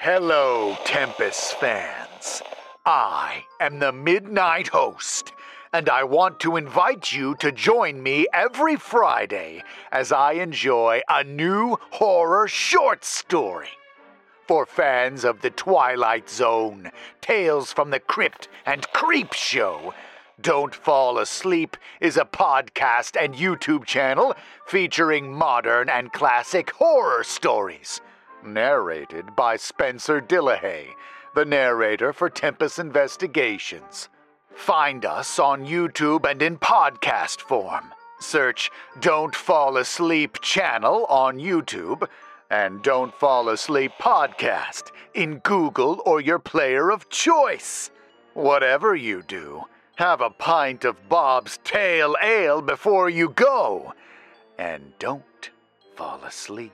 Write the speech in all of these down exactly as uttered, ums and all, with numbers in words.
Hello, Tempest fans. I am the Midnight Host, and I want to invite you to join me every Friday as I enjoy a new horror short story. For fans of The Twilight Zone, Tales from the Crypt, and Creep Show, Don't Fall Asleep is a podcast and YouTube channel featuring modern and classic horror stories. Narrated by Spencer Dillahay, the narrator for Tempest Investigations. Find us on YouTube and in podcast form. Search Don't Fall Asleep channel on YouTube and Don't Fall Asleep podcast in Google or your player of choice. Whatever you do, have a pint of Bob's Tail Ale before you go. And don't fall asleep.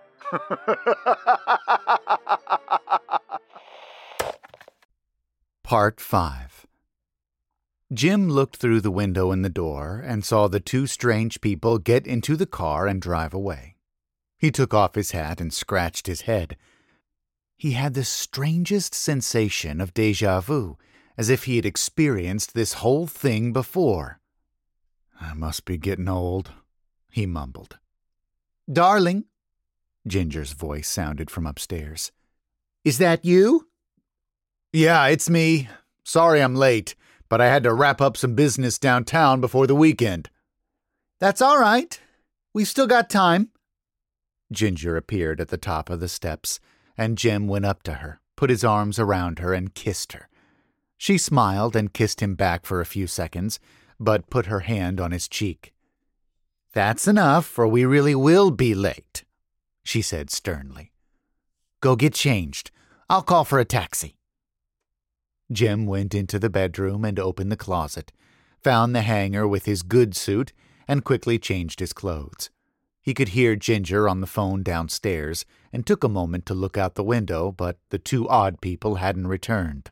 Part five. Jim looked through the window in the door and saw the two strange people get into the car and drive away. He took off his hat and scratched his head. He had the strangest sensation of déjà vu, as if he had experienced this whole thing before. "I must be getting old," he mumbled. "Darling," Ginger's voice sounded from upstairs. "Is that you?" "Yeah, it's me. Sorry I'm late, but I had to wrap up some business downtown before the weekend." "That's all right. We've still got time." Ginger appeared at the top of the steps, and Jim went up to her, put his arms around her, and kissed her. She smiled and kissed him back for a few seconds, but put her hand on his cheek. "That's enough, or we really will be late," she said sternly. "Go get changed. I'll call for a taxi." Jim went into the bedroom and opened the closet, found the hanger with his good suit, and quickly changed his clothes. He could hear Ginger on the phone downstairs and took a moment to look out the window, but the two odd people hadn't returned.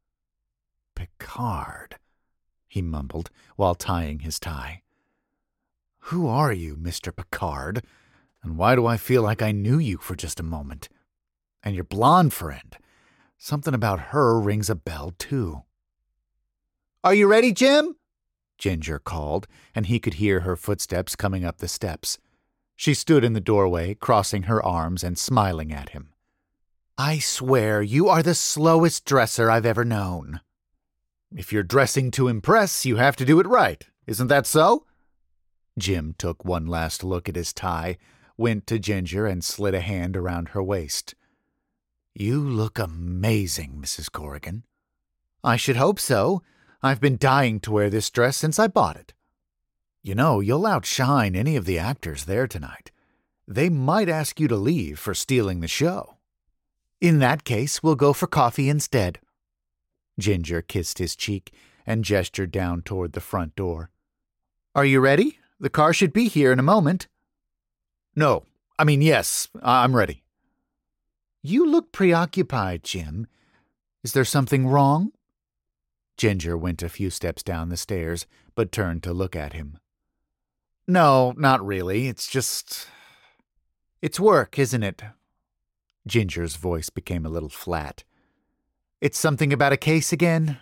"Picard," he mumbled while tying his tie. "Who are you, Mister Picard? And why do I feel like I knew you for just a moment? And your blonde friend. Something about her rings a bell, too." "Are you ready, Jim?" Ginger called, and he could hear her footsteps coming up the steps. She stood in the doorway, crossing her arms and smiling at him. "I swear you are the slowest dresser I've ever known." "If you're dressing to impress, you have to do it right. Isn't that so?" Jim took one last look at his tie, went to Ginger and slid a hand around her waist. "You look amazing, Missus Corrigan." "I should hope so. I've been dying to wear this dress since I bought it." "You know, you'll outshine any of the actors there tonight. They might ask you to leave for stealing the show." "In that case, we'll go for coffee instead." Ginger kissed his cheek and gestured down toward the front door. "Are you ready? The car should be here in a moment." "No, I mean, yes, I'm ready." "You look preoccupied, Jim. Is there something wrong?" Ginger went a few steps down the stairs, but turned to look at him. "No, not really. It's just... It's work, isn't it?" Ginger's voice became a little flat. "It's something about a case again?"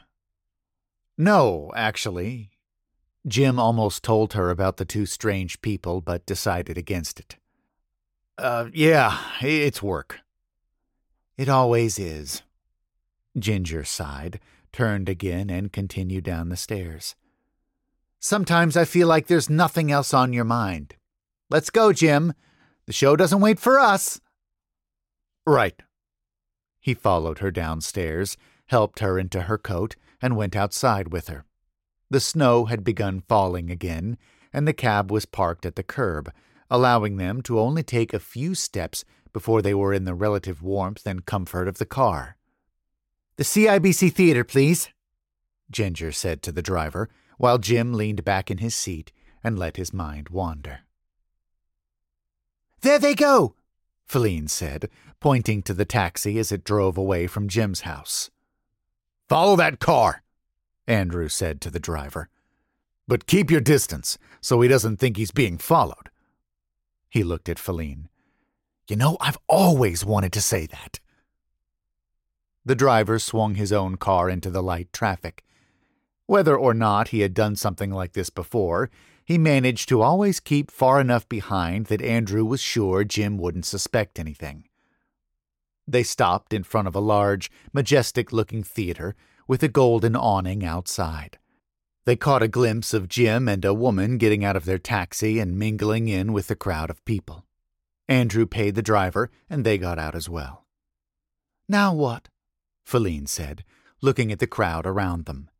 "No, actually." Jim almost told her about the two strange people, but decided against it. Uh, yeah, it's work." "It always is." Ginger sighed, turned again, and continued down the stairs. "Sometimes I feel like there's nothing else on your mind. Let's go, Jim. The show doesn't wait for us." "Right." He followed her downstairs, helped her into her coat, and went outside with her. The snow had begun falling again, and the cab was parked at the curb, allowing them to only take a few steps before they were in the relative warmth and comfort of the car. "The C I B C Theater, please," Ginger said to the driver, while Jim leaned back in his seat and let his mind wander. "There they go," Feline said, pointing to the taxi as it drove away from Jim's house. "Follow that car," Andrew said to the driver. "But keep your distance, so he doesn't think he's being followed." He looked at Feline. "You know, I've always wanted to say that." The driver swung his own car into the light traffic. Whether or not he had done something like this before, he managed to always keep far enough behind that Andrew was sure Jim wouldn't suspect anything. They stopped in front of a large, majestic-looking theater with a golden awning outside. They caught a glimpse of Jim and a woman getting out of their taxi and mingling in with the crowd of people. Andrew paid the driver, and they got out as well. "Now what?" Feline said, looking at the crowd around them.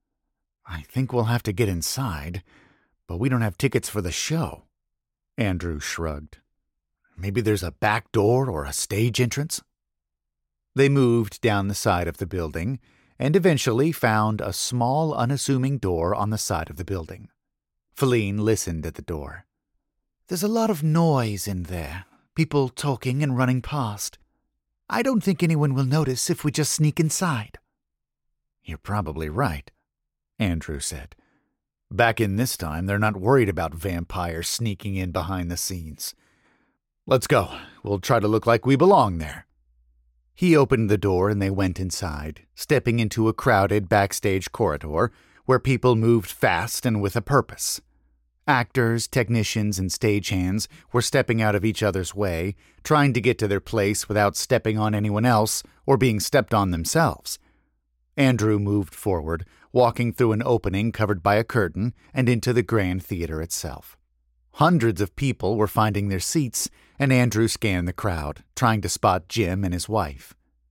"I think we'll have to get inside, but we don't have tickets for the show." Andrew shrugged. "Maybe there's a back door or a stage entrance?" They moved down the side of the building and eventually found a small, unassuming door on the side of the building. Feline listened at the door. "There's a lot of noise in there, people talking and running past. I don't think anyone will notice if we just sneak inside." "You're probably right," Andrew said. "Back in this time, they're not worried about vampires sneaking in behind the scenes. Let's go. We'll try to look like we belong there." He opened the door and they went inside, stepping into a crowded backstage corridor where people moved fast and with a purpose. Actors, technicians, and stagehands were stepping out of each other's way, trying to get to their place without stepping on anyone else or being stepped on themselves. Andrew moved forward, walking through an opening covered by a curtain and into the grand theater itself. Hundreds of people were finding their seats, and Andrew scanned the crowd, trying to spot Jim and his wife.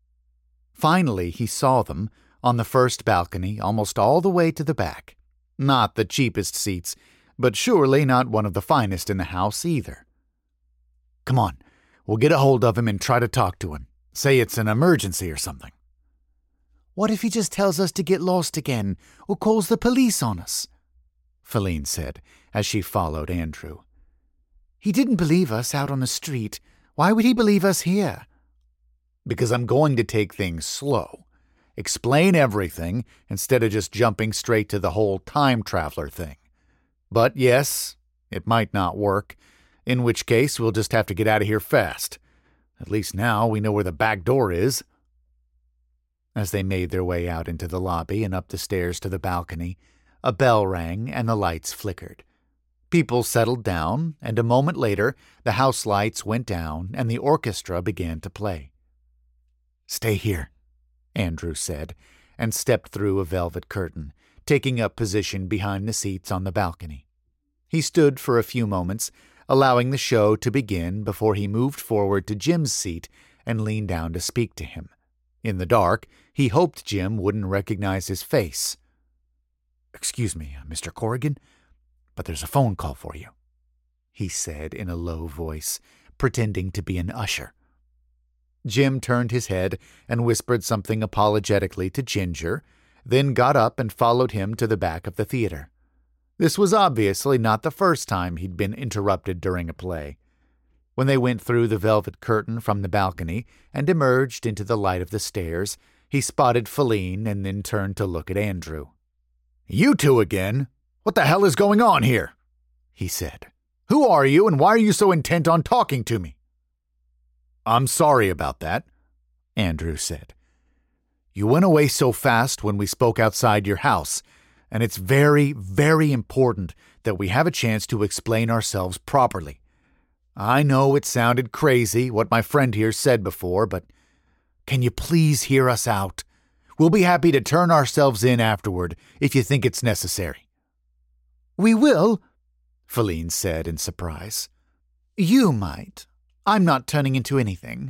Finally, he saw them on the first balcony almost all the way to the back. Not the cheapest seats, but surely not one of the finest in the house either. "Come on, we'll get a hold of him and try to talk to him. Say it's an emergency or something." "What if he just tells us to get lost again, or calls the police on us?" Feline said, as she followed Andrew. "He didn't believe us out on the street. Why would he believe us here?" "Because I'm going to take things slow. Explain everything instead of just jumping straight to the whole time traveler thing. But yes, it might not work, in which case we'll just have to get out of here fast. At least now we know where the back door is." As they made their way out into the lobby and up the stairs to the balcony, a bell rang and the lights flickered. People settled down, and a moment later the house lights went down and the orchestra began to play. "Stay here," Andrew said, and stepped through a velvet curtain, taking up position behind the seats on the balcony. He stood for a few moments, allowing the show to begin before he moved forward to Jim's seat and leaned down to speak to him. In the dark, he hoped Jim wouldn't recognize his face. "Excuse me, Mister Corrigan, but there's a phone call for you," he said in a low voice, pretending to be an usher. Jim turned his head and whispered something apologetically to Ginger, then got up and followed him to the back of the theater. This was obviously not the first time he'd been interrupted during a play. When they went through the velvet curtain from the balcony and emerged into the light of the stairs, he spotted Feline and then turned to look at Andrew. "You two again? What the hell is going on here?" he said. "Who are you and why are you so intent on talking to me?" "I'm sorry about that," Andrew said. "You went away so fast when we spoke outside your house, and it's very, very important that we have a chance to explain ourselves properly. I know it sounded crazy what my friend here said before, but can you please hear us out? We'll be happy to turn ourselves in afterward if you think it's necessary." "We will," Feline said in surprise. "You might. I'm not turning into anything."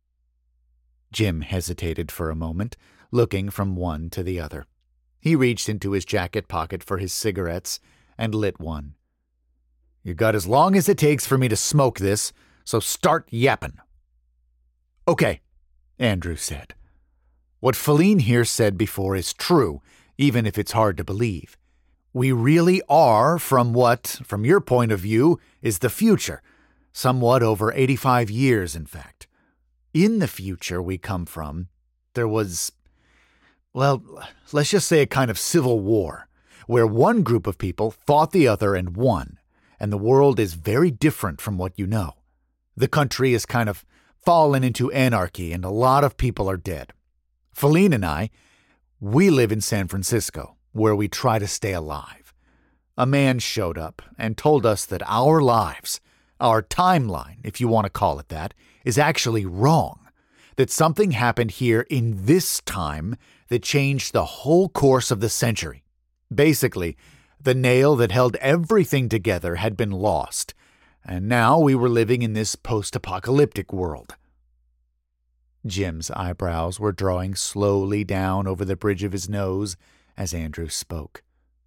Jim hesitated for a moment, looking from one to the other. He reached into his jacket pocket for his cigarettes and lit one. "You got as long as it takes for me to smoke this, so start yapping." "Okay," Andrew said. "What Feline here said before is true, even if it's hard to believe. We really are from what, from your point of view, is the future, somewhat over eighty-five years, in fact. In the future we come from, there was, well, let's just say a kind of civil war, where one group of people fought the other and won, and the world is very different from what you know. The country has kind of fallen into anarchy and a lot of people are dead. Feline and I, we live in San Francisco, where we try to stay alive. A man showed up and told us that our lives, our timeline, if you want to call it that, is actually wrong. That something happened here in this time that changed the whole course of the century. Basically, the nail that held everything together had been lost, and now we were living in this post-apocalyptic world. Jim's eyebrows were drawing slowly down over the bridge of his nose as Andrew spoke.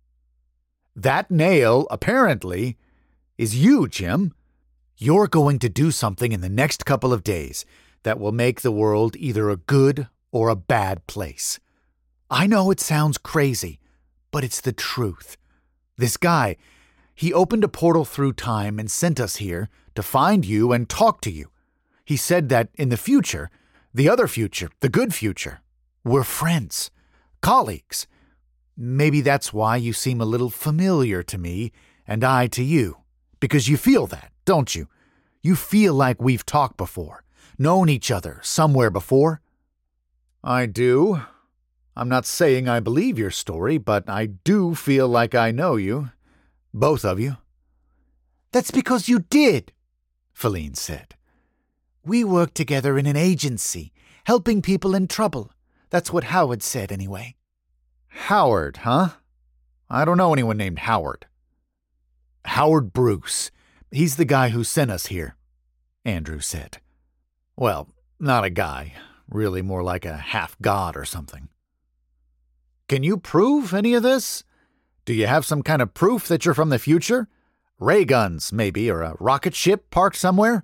That nail, apparently, is you, Jim. You're going to do something in the next couple of days that will make the world either a good or a bad place. I know it sounds crazy, but it's the truth. This guy, he opened a portal through time and sent us here to find you and talk to you. He said that in the future, the other future, the good future, we're friends, colleagues. Maybe that's why you seem a little familiar to me and I to you, because you feel that, don't you? You feel like we've talked before, known each other somewhere before. I do. I'm not saying I believe your story, but I do feel like I know you. Both of you. That's because you did, Feline said. We worked together in an agency, helping people in trouble. That's what Howard said, anyway. Howard, huh? I don't know anyone named Howard. Howard Bruce. He's the guy who sent us here, Andrew said. Well, not a guy. Really more like a half-god or something. Can you prove any of this? Do you have some kind of proof that you're from the future? Ray guns, maybe, or a rocket ship parked somewhere?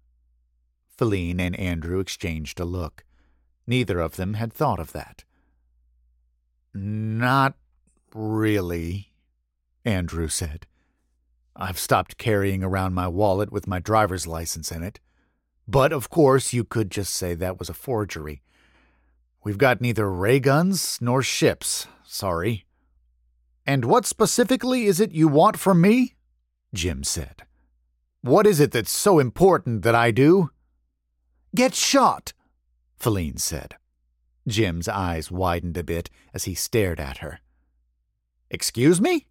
Feline and Andrew exchanged a look. Neither of them had thought of that. Not really, Andrew said. I've stopped carrying around my wallet with my driver's license in it. But, of course, you could just say that was a forgery. We've got neither ray guns nor ships, sorry. And what specifically is it you want from me? Jim said. What is it that's so important that I do? Get shot, Feline said. Jim's eyes widened a bit as he stared at her. Excuse me?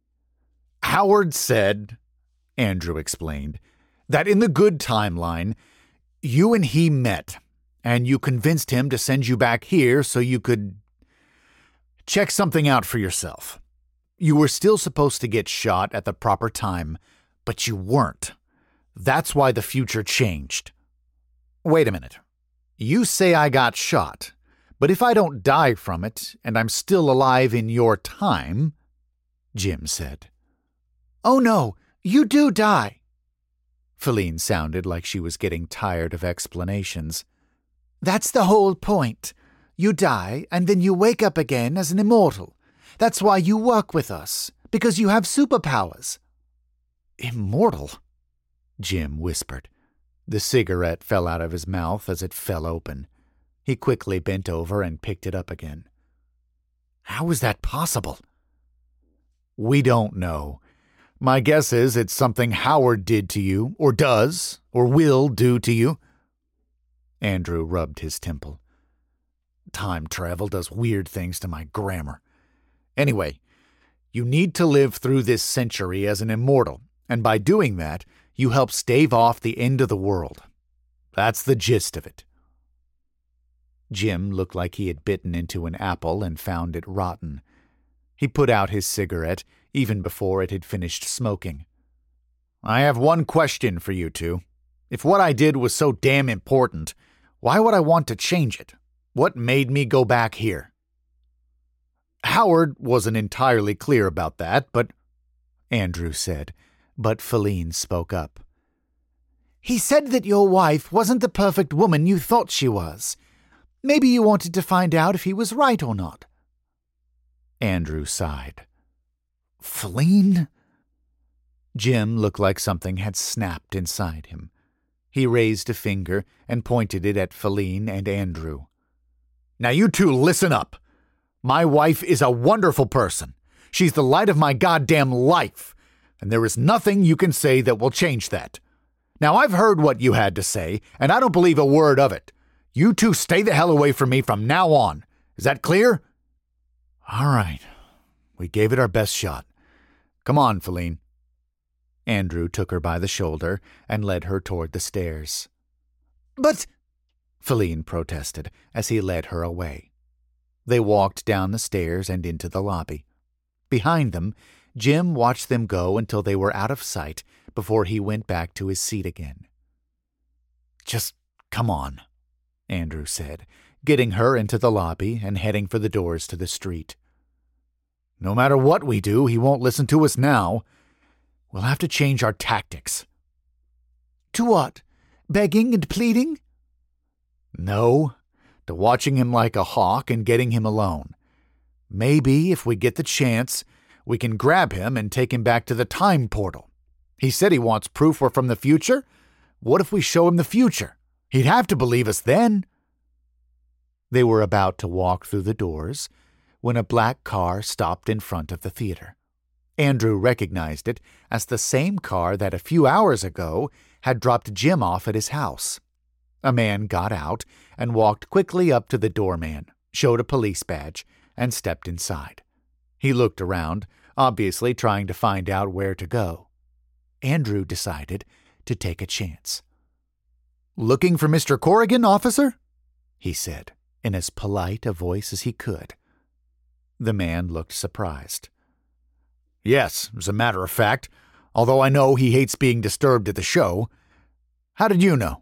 Howard said, Andrew explained, that in the good timeline, you and he met, and you convinced him to send you back here so you could check something out for yourself. You were still supposed to get shot at the proper time, but you weren't. That's why the future changed. Wait a minute. You say I got shot, but if I don't die from it, and I'm still alive in your time, Jim said. Oh no, you do die. Feline sounded like she was getting tired of explanations. That's the whole point. You die, and then you wake up again as an immortal. That's why you work with us, because you have superpowers. Immortal? Jim whispered. The cigarette fell out of his mouth as it fell open. He quickly bent over and picked it up again. How is that possible? We don't know. My guess is it's something Howard did to you, or does, or will do to you. Andrew rubbed his temple. Time travel does weird things to my grammar. Anyway, you need to live through this century as an immortal, and by doing that, you help stave off the end of the world. That's the gist of it. Jim looked like he had bitten into an apple and found it rotten. He put out his cigarette even before it had finished smoking. I have one question for you two. If what I did was so damn important, why would I want to change it? What made me go back here? Howard wasn't entirely clear about that, but Andrew said, but Feline spoke up. He said that your wife wasn't the perfect woman you thought she was. Maybe you wanted to find out if he was right or not. Andrew sighed. Feline? Jim looked like something had snapped inside him. He raised a finger and pointed it at Feline and Andrew. Now you two listen up. My wife is a wonderful person. She's the light of my goddamn life, and there is nothing you can say that will change that. Now I've heard what you had to say, and I don't believe a word of it. You two stay the hell away from me from now on. Is that clear? All right. We gave it our best shot. Come on, Feline. Andrew took her by the shoulder and led her toward the stairs. But... Feline protested as he led her away. They walked down the stairs and into the lobby. Behind them, Jim watched them go until they were out of sight before he went back to his seat again. Just come on, Andrew said, getting her into the lobby and heading for the doors to the street. No matter what we do, he won't listen to us now. We'll have to change our tactics. To what? Begging and pleading? No, to watching him like a hawk and getting him alone. Maybe, if we get the chance, we can grab him and take him back to the time portal. He said he wants proof we're from the future. What if we show him the future? He'd have to believe us then. They were about to walk through the doors when a black car stopped in front of the theater. Andrew recognized it as the same car that a few hours ago had dropped Jim off at his house. A man got out and walked quickly up to the doorman, showed a police badge, and stepped inside. He looked around, obviously trying to find out where to go. Andrew decided to take a chance. "Looking for Mister Corrigan, officer?" he said, in as polite a voice as he could. The man looked surprised. "Yes, as a matter of fact, although I know he hates being disturbed at the show. How did you know?"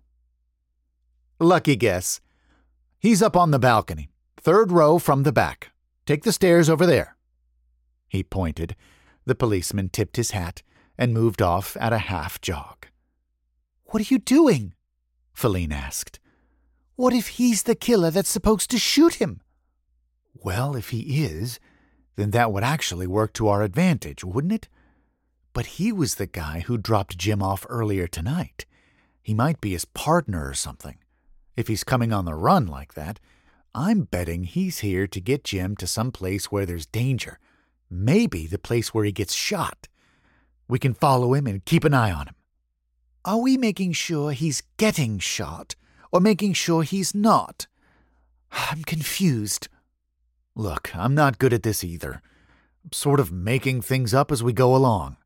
"Lucky guess. He's up on the balcony, third row from the back. Take the stairs over there." He pointed. The policeman tipped his hat and moved off at a half jog. "What are you doing?" Feline asked. "What if he's the killer that's supposed to shoot him?" "Well, if he is, then that would actually work to our advantage, wouldn't it? But he was the guy who dropped Jim off earlier tonight. He might be his partner or something. If he's coming on the run like that, I'm betting he's here to get Jim to some place where there's danger. Maybe the place where he gets shot. We can follow him and keep an eye on him." "Are we making sure he's getting shot, or making sure he's not? I'm confused." "Look, I'm not good at this either. I'm sort of making things up as we go along."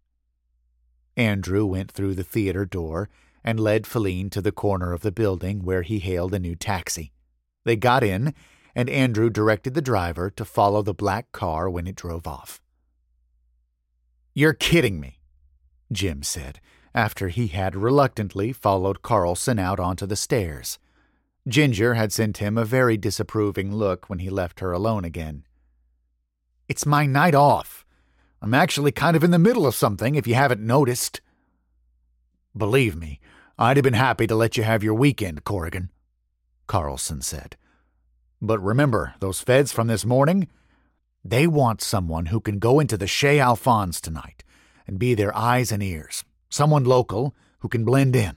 Andrew went through the theater door and led Feline to the corner of the building where he hailed a new taxi. They got in, and Andrew directed the driver to follow the black car when it drove off. "You're kidding me," Jim said, after he had reluctantly followed Carlson out onto the stairs. Ginger had sent him a very disapproving look when he left her alone again. "It's my night off. I'm actually kind of in the middle of something, if you haven't noticed." "Believe me, I'd have been happy to let you have your weekend, Corrigan," Carlson said. "But remember, those feds from this morning? They want someone who can go into the Chez Alphonse tonight and be their eyes and ears. Someone local who can blend in."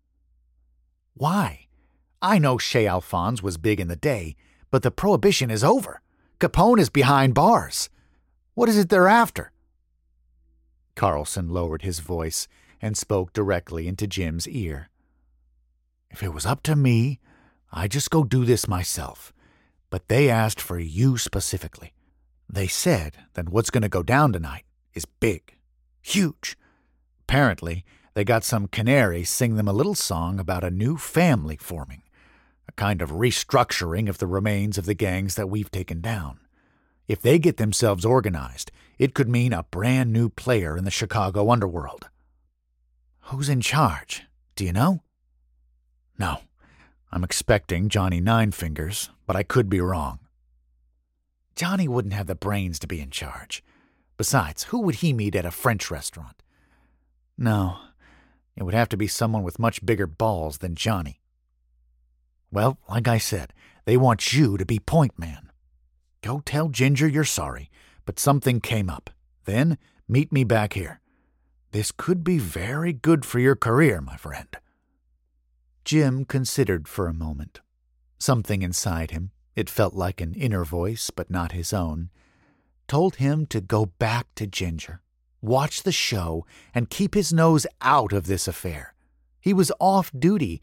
"Why? I know Chez Alphonse was big in the day, but the prohibition is over. Capone is behind bars. What is it they're after?" Carlson lowered his voice and spoke directly into Jim's ear. "If it was up to me, I'd just go do this myself. But they asked for you specifically. They said that what's going to go down tonight is big, huge. Apparently, they got some canaries sing them a little song about a new family forming, a kind of restructuring of the remains of the gangs that we've taken down. If they get themselves organized, it could mean a brand new player in the Chicago underworld." "Who's in charge? Do you know?" "No. I'm expecting Johnny Ninefingers, but I could be wrong." "Johnny wouldn't have the brains to be in charge. Besides, who would he meet at a French restaurant? No, it would have to be someone with much bigger balls than Johnny." "Well, like I said, they want you to be point man. Go tell Ginger you're sorry, but something came up. Then meet me back here. This could be very good for your career, my friend." Jim considered for a moment. Something inside him, it felt like an inner voice but not his own, told him to go back to Ginger, watch the show, and keep his nose out of this affair. He was off duty,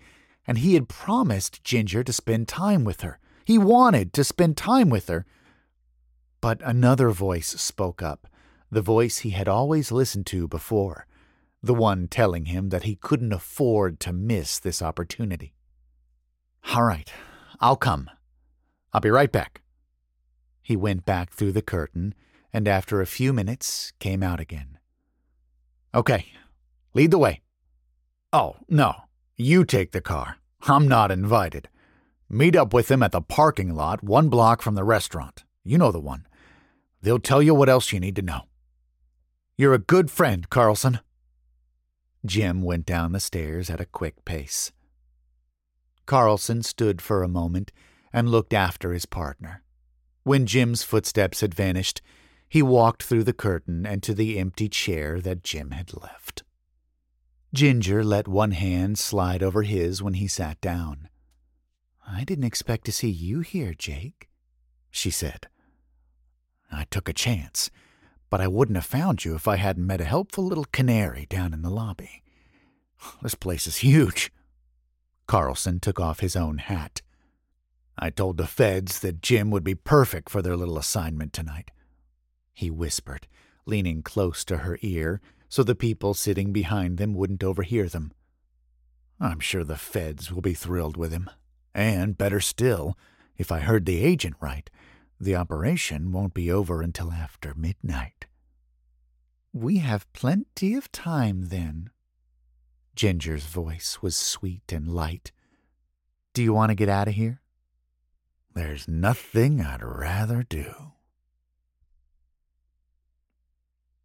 and he had promised Ginger to spend time with her. He wanted to spend time with her. But another voice spoke up, the voice he had always listened to before, the one telling him that he couldn't afford to miss this opportunity. "All right, I'll come. I'll be right back." He went back through the curtain, and after a few minutes came out again. "Okay, lead the way." "Oh, no, you take the car. I'm not invited. Meet up with them at the parking lot one block from the restaurant. You know the one. They'll tell you what else you need to know." "You're a good friend, Carlson." Jim went down the stairs at a quick pace. Carlson stood for a moment and looked after his partner. When Jim's footsteps had vanished, he walked through the curtain and to the empty chair that Jim had left. Ginger let one hand slide over his when he sat down. "I didn't expect to see you here, Jake," she said. "I took a chance, but I wouldn't have found you if I hadn't met a helpful little canary down in the lobby. This place is huge." Carlson took off his own hat. "I told the feds that Jim would be perfect for their little assignment tonight," he whispered, leaning close to her ear so the people sitting behind them wouldn't overhear them. "I'm sure the feds will be thrilled with him. And, better still, if I heard the agent right, the operation won't be over until after midnight." "We have plenty of time, then." Ginger's voice was sweet and light. "Do you want to get out of here?" "There's nothing I'd rather do."